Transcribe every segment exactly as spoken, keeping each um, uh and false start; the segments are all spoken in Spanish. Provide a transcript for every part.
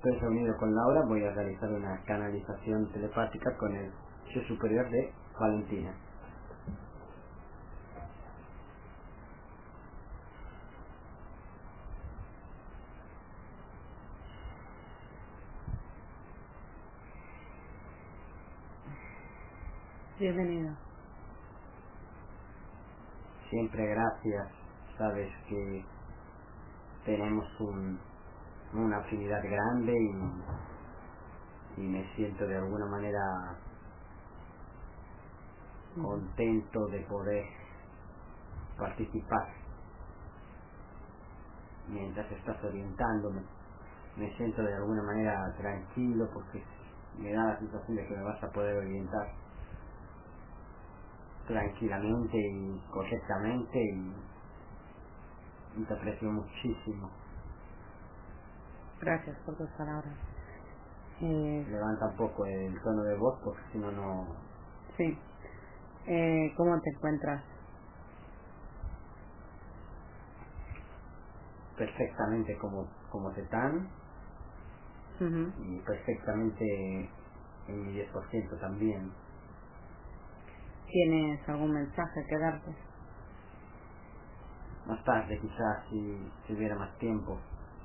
estoy reunido con Laura, voy a realizar una canalización telepática con el yo superior de Valentina. Bienvenido. Siempre gracias, sabes que tenemos un, una afinidad grande y, y me siento de alguna manera contento de poder participar mientras estás orientándome. Me siento de alguna manera tranquilo porque me da la sensación de que me vas a poder orientar tranquilamente y correctamente y, y te aprecio muchísimo. Gracias por tus palabras. Eh, Levanta un poco el tono de voz porque si no, no... Sí. Eh, ¿Cómo te encuentras? Perfectamente como, como Tetán Uh-huh. y perfectamente en mi diez por ciento también. ¿Tienes algún mensaje que darte? Más tarde quizás si, si hubiera más tiempo.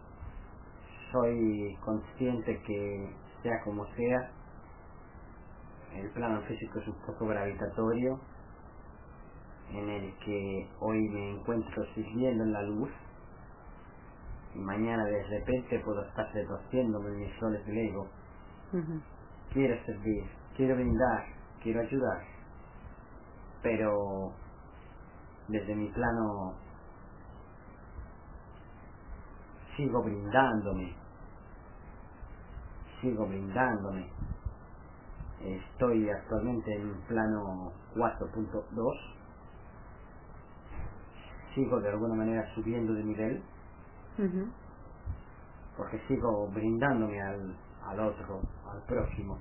Soy consciente que sea como sea, el plano físico es un poco gravitatorio en el que hoy me encuentro sirviendo en la luz y mañana de repente puedo estar retorciéndome en mis roles del ego. Uh-huh. Quiero servir, quiero brindar, quiero ayudar, pero desde mi plano sigo brindándome, sigo brindándome. Estoy actualmente en un plano cuatro punto dos, sigo de alguna manera subiendo de nivel, Uh-huh. porque sigo brindándome al, al otro, al próximo.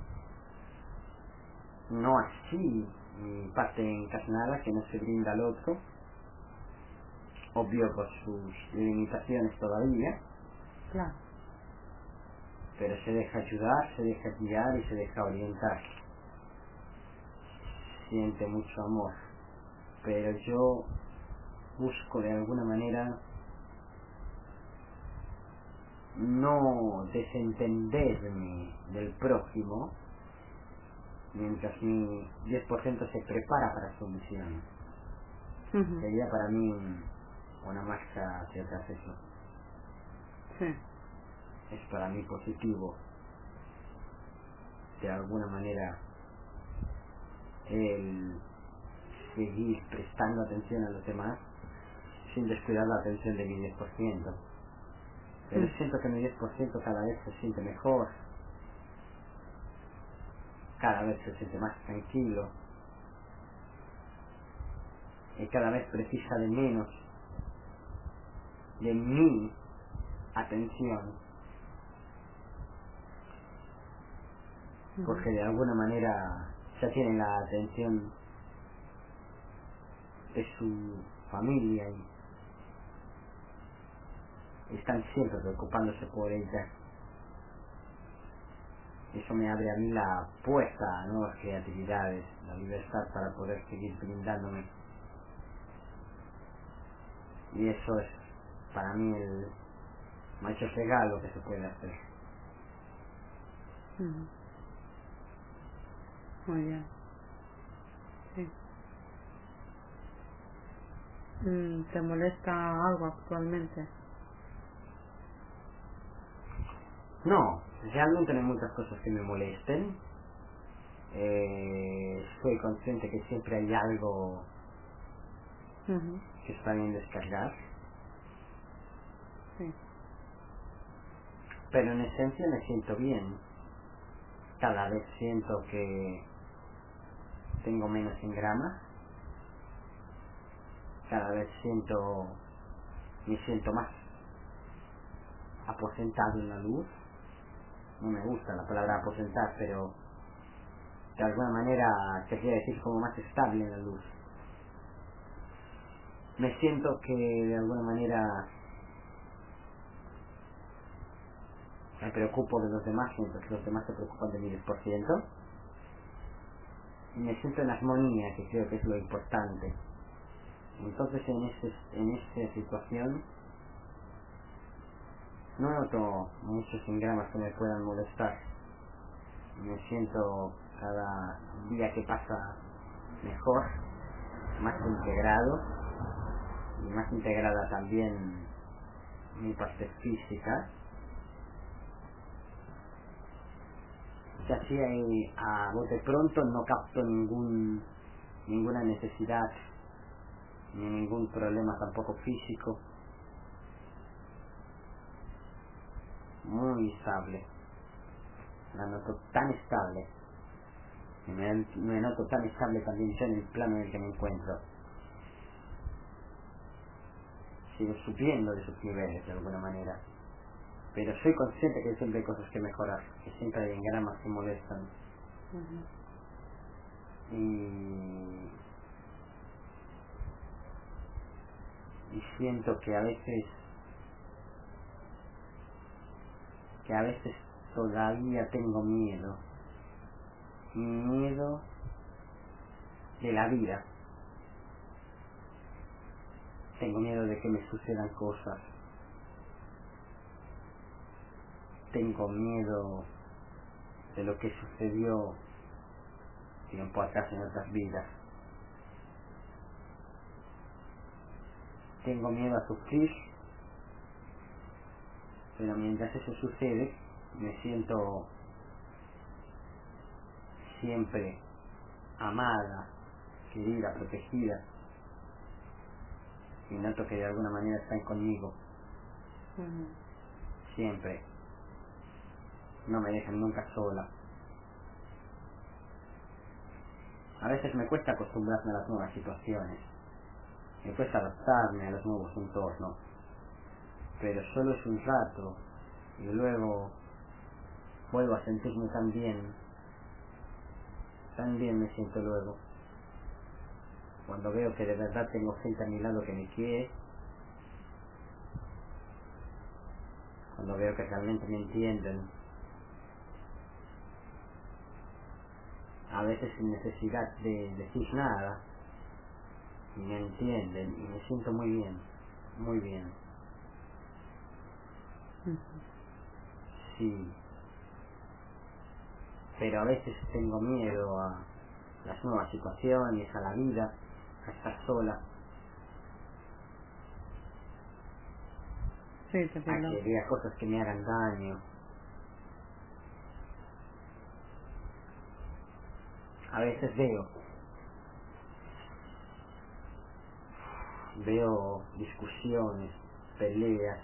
No así mi parte encarnada que no se brinda al otro, obvio por sus limitaciones todavía, Claro. pero se deja ayudar, se deja guiar y se deja orientar. Siente mucho amor, pero yo busco de alguna manera no desentenderme del prójimo mientras mi diez por ciento se prepara para su misión. Uh-huh. Sería para mí un, una marcha hacia atrás eso. Sí. Es para mí positivo de alguna manera el seguir prestando atención a los demás sin descuidar la atención de mi diez por ciento. Pero Uh-huh. siento que mi diez por ciento cada vez se siente mejor, cada vez se siente más tranquilo y cada vez precisa de menos de mi atención, Uh-huh. porque de alguna manera ya tienen la atención de su familia y están siempre preocupándose por ella. Eso me abre a mí la puerta a nuevas creatividades, la libertad para poder seguir brindándome. Y eso es para mí el mayor regalo que se puede hacer. Uh-huh. Muy bien. Sí. Mm, ¿Te molesta algo actualmente? No, realmente no hay muchas cosas que me molesten. Eh, soy consciente que siempre hay algo Uh-huh. que está bien descargar, Sí. pero en esencia me siento bien. Cada vez siento que tengo menos engramas, cada vez siento, me siento más aposentado en la luz. No me gusta la palabra aposentar, pero de alguna manera quería decir como más estable en la luz. Me siento que de alguna manera me preocupo de los demás mientras los demás se preocupan de mí diez por ciento. Y me siento en armonía, que creo que es lo importante. Entonces en, ese, en esta situación no noto muchos engramas que me puedan molestar. Me siento cada día que pasa mejor, más integrado, y más integrada también mi parte física. Que así eh, a bote pronto no capto ningún ninguna necesidad ni ningún problema tampoco físico. Muy estable, la noto tan estable, y me, me noto tan estable también yo en el plano en el que me encuentro. Sigo subiendo de sus niveles de alguna manera, pero soy consciente que siempre hay cosas que mejorar, que siempre hay engramas que molestan. Uh-huh. y, y siento que a veces que a veces todavía tengo miedo, miedo de la vida. Tengo miedo de que me sucedan cosas. Tengo miedo de lo que sucedió tiempo atrás en otras vidas. Tengo miedo a sufrir, pero mientras eso sucede, me siento siempre amada, querida, protegida, y noto que de alguna manera están conmigo. Uh-huh. Siempre. No me dejan nunca sola. A veces me cuesta acostumbrarme a las nuevas situaciones, me cuesta adaptarme a los nuevos entornos, pero solo es un rato y luego vuelvo a sentirme tan bien, tan bien me siento luego, cuando veo que de verdad tengo gente a mi lado que me quiere, cuando veo que realmente me entienden, a veces sin necesidad de decir nada, y me entienden, y me siento muy bien, muy bien. Sí, pero a veces tengo miedo a las nuevas situaciones, a la vida, a estar sola, sí, te a que vea cosas que me hagan daño. A veces veo veo discusiones, peleas,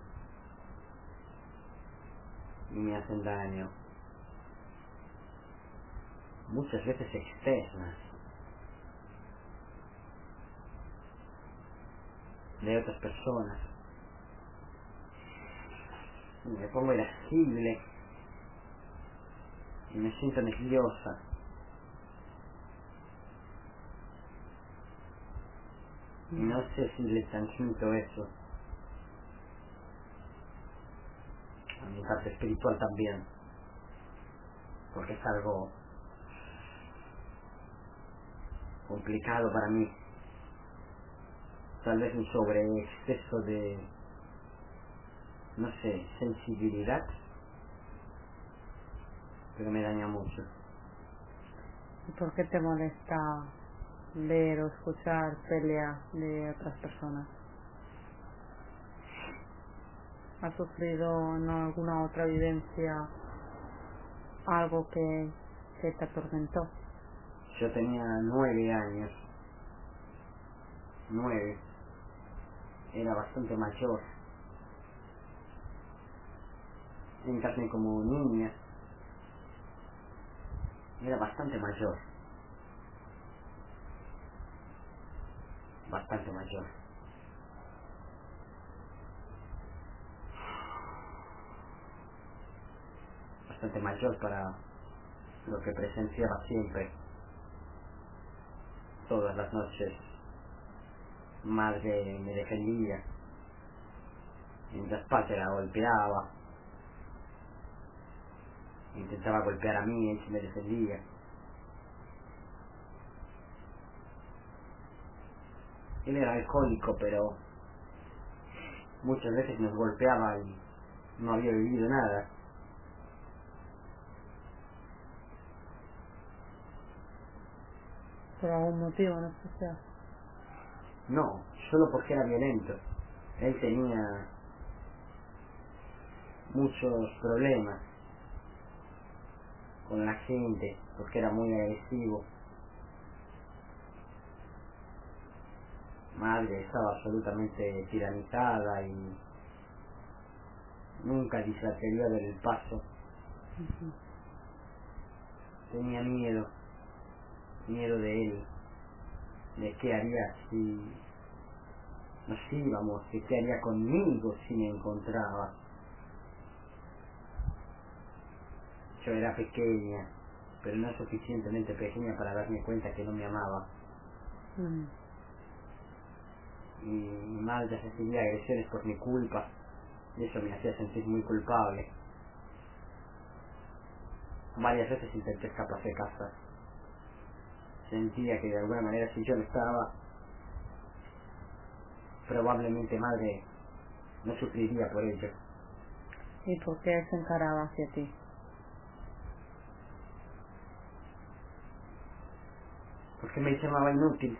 y me hacen daño, muchas veces externas, de otras personas. Y me pongo irascible y me siento nerviosa. Y no sé si le transmito eso a mi parte espiritual también, porque es algo complicado para mí. Tal vez un sobre exceso de, no sé, sensibilidad, pero me daña mucho. ¿Y por qué te molesta ver o escuchar peleas de otras personas? ¿Has sufrido en alguna otra vivencia algo que, que te atormentó? Yo tenía nueve años, nueve, era bastante mayor, encarné como niña, era bastante mayor, bastante mayor. Bastante mayor para lo que presenciaba siempre. Todas las noches madre me defendía, mientras padre la golpeaba, intentaba golpear a mí, él se me defendía. Él era alcohólico, pero muchas veces nos golpeaba y no había vivido nada. ¿Por algún motivo en especial? No, solo porque era violento. Él tenía muchos problemas con la gente, porque era muy agresivo. Madre estaba absolutamente tiranizada y nunca se atrevía a dar el paso. Uh-huh. Tenía miedo, miedo de él, de qué haría si nos íbamos, de qué haría conmigo si me encontraba. Yo era pequeña, pero no suficientemente pequeña para darme cuenta que no me amaba. Uh-huh. Y mi madre recibía agresiones por mi culpa, y eso me hacía sentir muy culpable. Varias veces intenté escapar de casa. Sentía que de alguna manera si yo no estaba, probablemente madre no sufriría por ello. ¿Y por qué se encaraba hacia ti? Porque me llamaba inútil.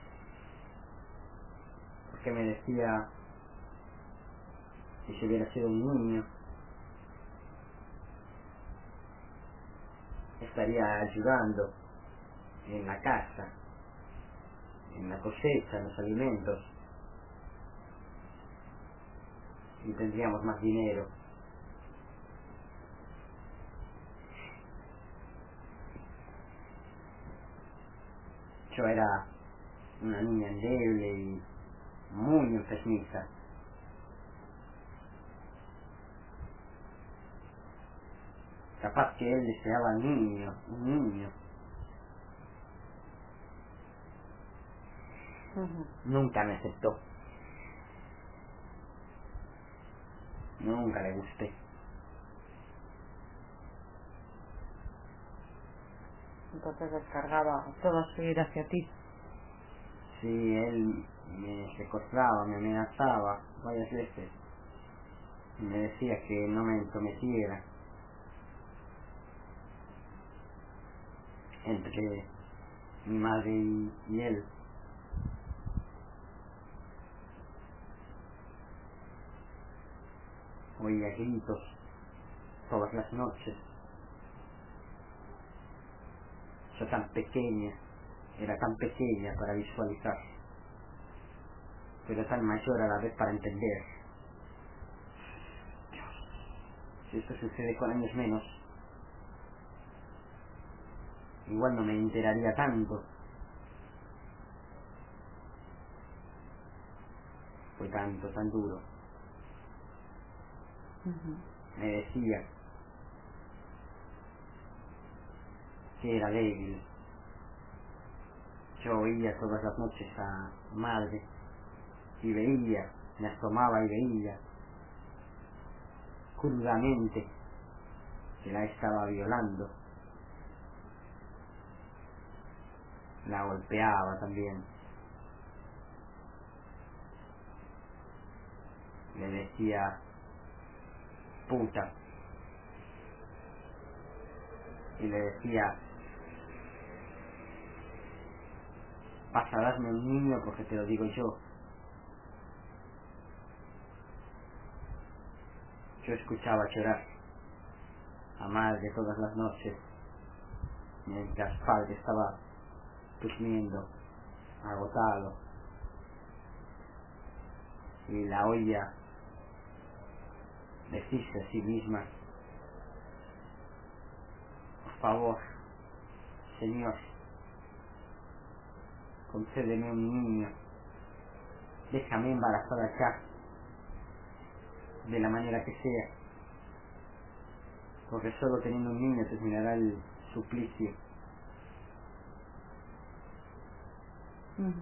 Porque me decía que si hubiera sido un niño estaría ayudando en la casa, en la cosecha, en los alimentos, y tendríamos más dinero. Yo era una niña endeble y muy enfermiza. Capaz que él deseaba un niño, un niño. Uh-huh. Nunca me aceptó. Nunca le gusté. Entonces descargaba toda su ira hacia ti. Sí, él me secuestraba, me amenazaba varias veces. Y me decía que no me entrometiera entre mi madre y, y él. Oía gritos todas las noches. Yo tan pequeña, era tan pequeña para visualizar, pero tan mayor a la vez para entender. Si esto sucede con años menos, igual no me enteraría tanto. Fue tanto, tan duro. Uh-huh. Me decía que era débil. Yo oía todas las noches a madre y veía, me asomaba y veía crudamente que la estaba violando. La golpeaba también. Le decía puta. Y le decía, vas a darme un niño porque te lo digo yo. Yo escuchaba llorar a madre todas las noches mientras padre estaba durmiendo, agotado, y la oía decirse a sí misma, por favor, Señor, concédeme un niño, déjame embarazada ya, de la manera que sea, porque solo teniendo un niño terminará el suplicio. Uh-huh.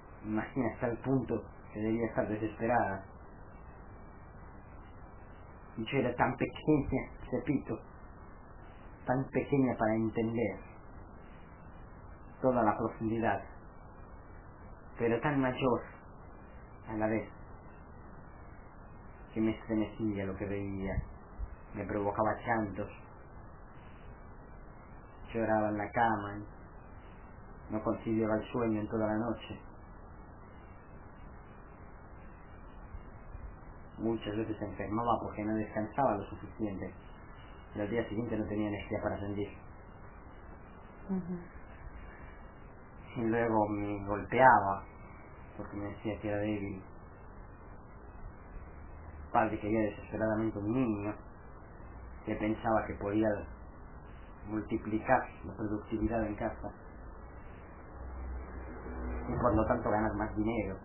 Imagina hasta el punto que debía estar desesperada. Y yo era tan pequeña, repito, tan pequeña para entender toda la profundidad, pero tan mayor a la vez, que me estremecía lo que veía, me provocaba llantos, lloraba en la cama, no conciliaba el sueño en toda la noche. Muchas veces se enfermaba porque no descansaba lo suficiente y al día siguiente no tenía energía para rendir. Uh-huh. Y luego me golpeaba porque me decía que era débil. El padre quería desesperadamente un niño que pensaba que podía multiplicar la productividad en casa y por lo tanto ganar más dinero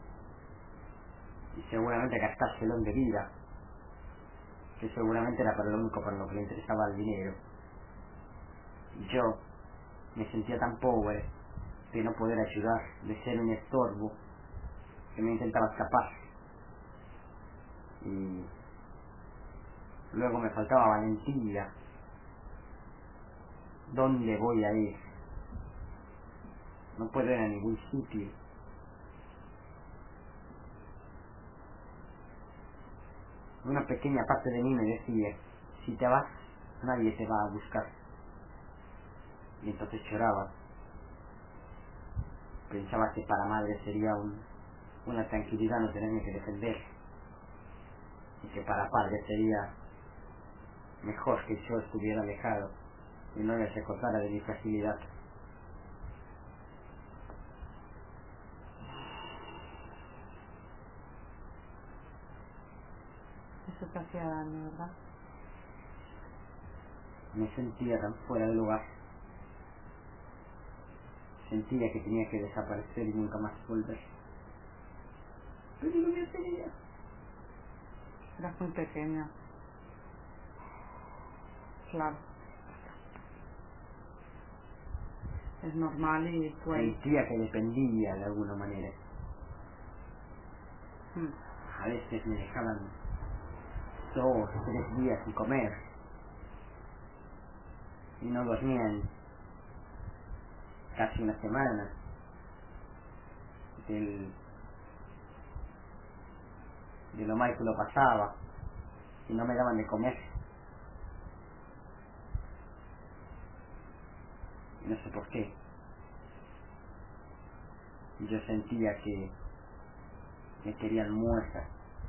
y seguramente gastárselo en bebida, que seguramente era para lo único para lo que le interesaba el dinero. Y yo me sentía tan pobre de no poder ayudar, de ser un estorbo, que me intentaba escapar. Y luego me faltaba valentía. ¿Dónde voy a ir? No puedo ir a ningún sitio. Una pequeña parte de mí me decía, si te vas, nadie te va a buscar. Y entonces lloraba. Pensaba que para madre sería un, una tranquilidad no tenerme que defender. Y que para padre sería mejor que yo estuviera alejado y no me recordara de mi fragilidad. Eso te hacía daño, ¿verdad? Me sentía tan fuera de lugar. Sentía que tenía que desaparecer y nunca más volver. Pero no me atrevía. Eras muy pequeña. Claro. Es normal y pues... Sentía que dependía de alguna manera. Hmm. A veces me dejaban dos, tres días sin comer. Y no dormían casi una semana. Del, de lo mal que lo pasaba. Y no me daban de comer. Y no sé por qué. Yo sentía que me querían muerta.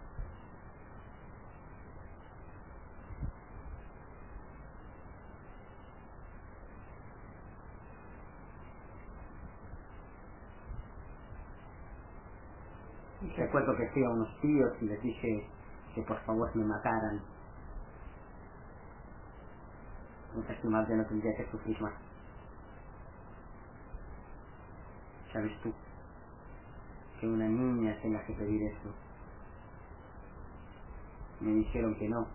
Recuerdo que fui a unos tíos y les dije que por favor me mataran. Entonces tu madre no tendría que sufrir más. ¿Sabes tú? Que una niña tenga que pedir eso. Me dijeron que no.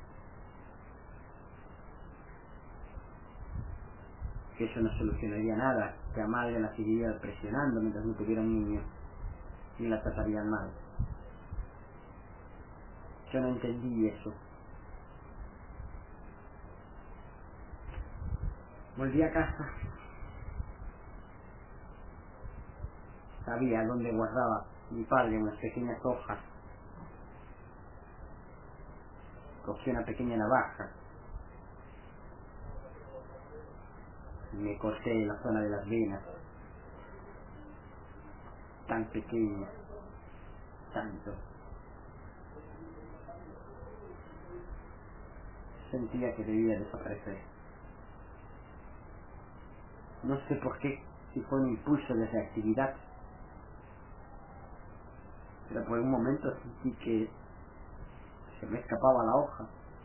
Que eso no solucionaría nada. Que a madre la seguiría presionando mientras no tuviera un niño. Y la tratarían mal. Yo no entendí eso. Volví a casa. Sabía dónde guardaba mi padre unas pequeñas hojas. Cogí una pequeña navaja. Y me corté la zona de las venas. Tan pequeña. Tanto. Sentía que debía desaparecer. No sé por qué, si fue un impulso de reactividad. Pero por un momento sentí que se me escapaba la hoja.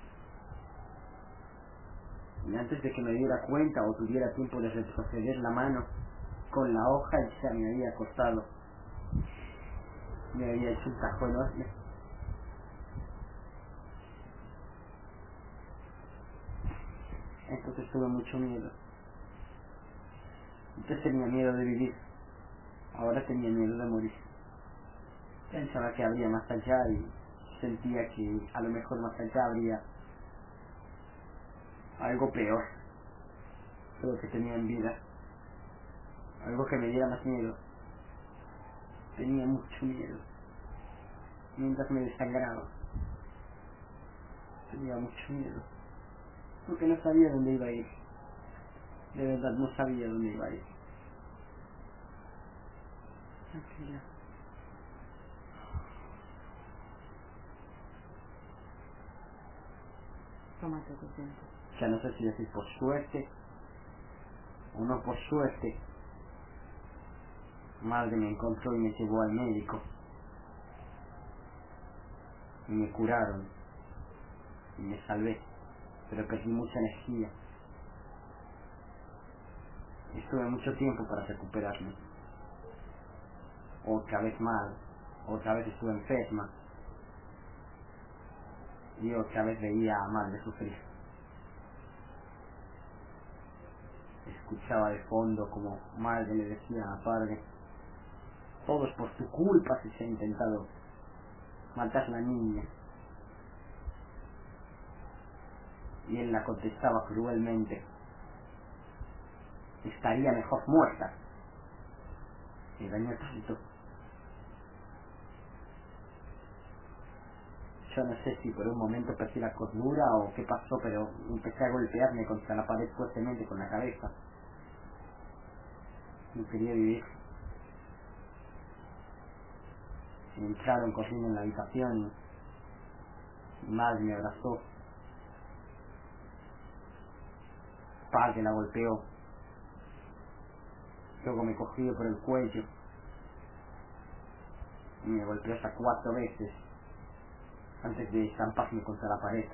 Y antes de que me diera cuenta o tuviera tiempo de retroceder la mano con la hoja, ya me había cortado. Me había hecho un tajo enorme. Entonces tuve mucho miedo. Antes tenía miedo de vivir. Ahora tenía miedo de morir. Pensaba que habría más allá y sentía que a lo mejor más allá habría algo peor de lo que tenía en vida, algo que me diera más miedo. Tenía mucho miedo mientras me desangraba, tenía mucho miedo porque no sabía dónde iba a ir, de verdad no sabía dónde iba a ir. Tranquila. Tómate tu tiempo. Ya no sé si decir por suerte o no por suerte. Madre me encontró y me llevó al médico y me curaron y me salvé, pero perdí mucha energía. Estuve mucho tiempo para recuperarme. Otra vez mal, otra vez estuve enferma y otra vez veía a madre sufrir. Escuchaba de fondo como madre le decía a padre: todo es por tu culpa si se ha intentado matar a la niña. Y él la contestaba cruelmente: estaría mejor muerta. Y dañó tanto. Yo no sé si por un momento perdí la cordura o qué pasó, pero empecé a golpearme contra la pared fuertemente con la cabeza. No quería vivir. Entraron corriendo en la habitación. Mi madre me abrazó. Padre la golpeó. Luego me cogió por el cuello y me golpeó hasta cuatro veces antes de estamparme contra la pared.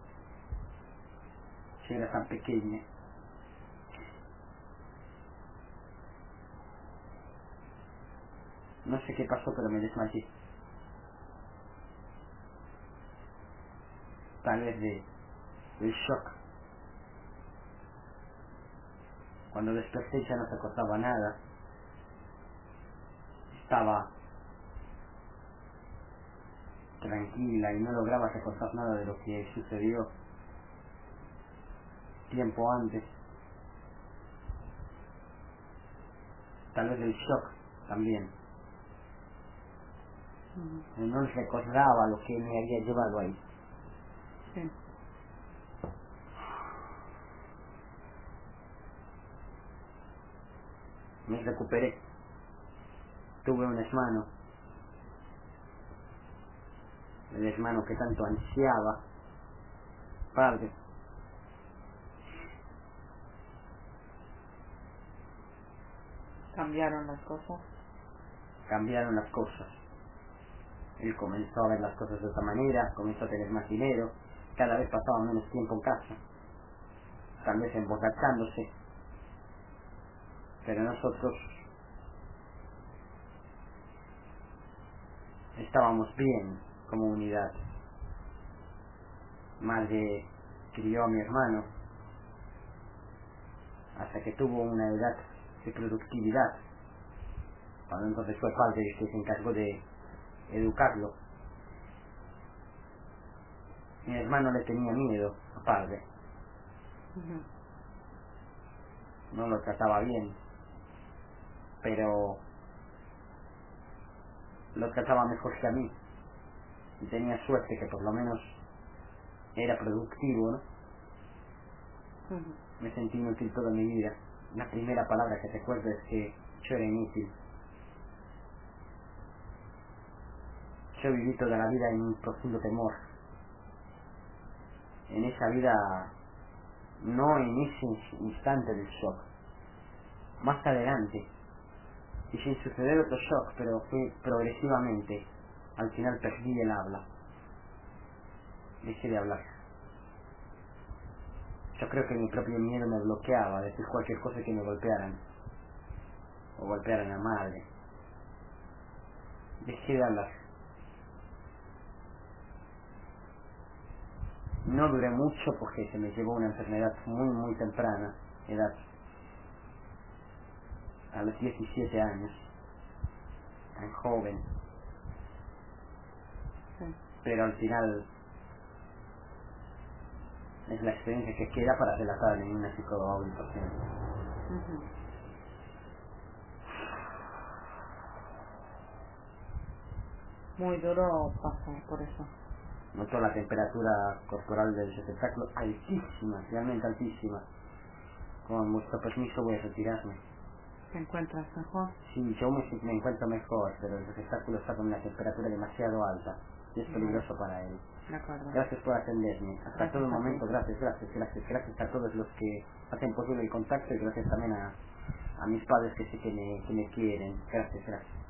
Yo era tan pequeña. No sé qué pasó, pero me desmayé. Tal vez de, del shock. Cuando desperté ya no se acordaba nada. Estaba tranquila y no lograba recordar nada de lo que sucedió tiempo antes. Tal vez del shock también. Uh-huh. No recordaba lo que me había llevado ahí. Sí. Me recuperé. Tuve un hermano. El hermano que tanto ansiaba. Padre. ¿Cambiaron las cosas? Cambiaron las cosas. Él comenzó a ver las cosas de otra manera, comenzó a tener más dinero, cada vez pasaba menos tiempo en casa, tal vez emborrachándose, pero nosotros estábamos bien como unidad. Madre crió a mi hermano hasta que tuvo una edad de productividad, cuando entonces fue padre el que se encargó de educarlo. Mi hermano le tenía miedo a padre. Uh-huh. No lo trataba bien, pero lo trataba mejor que a mí y tenía suerte que por lo menos era productivo, ¿no? Uh-huh. Me sentí inútil toda mi vida. La primera palabra que recuerdo es que yo era inútil. Yo viví toda la vida en un profundo temor. En esa vida, no en ese instante del shock, más adelante, y sin suceder otro shock, pero fue progresivamente. Al final perdí el habla. Dejé de hablar. Yo creo que mi propio miedo me bloqueaba a decir cualquier cosa que me golpearan. O golpearan a madre. Dejé de hablar. No duré mucho porque se me llevó una enfermedad muy muy temprana, edad, a los diecisiete años, tan joven. Sí. pero al final es la experiencia que queda para relatar en una psicohabitación. Uh-huh. Muy duro pasar por eso. Noto la temperatura corporal del espectáculo altísima, realmente altísima. Con vuestro permiso voy a retirarme. ¿Te encuentras mejor? Sí, yo me, me encuentro mejor, pero el espectáculo está con una temperatura demasiado alta y es peligroso vale. Para él. De acuerdo. Gracias por atenderme. Hasta Gracias todo el a momento, ti. gracias, gracias, gracias, gracias a todos los que hacen posible el contacto y gracias también a, a mis padres que sé que me, que me quieren. Gracias, gracias.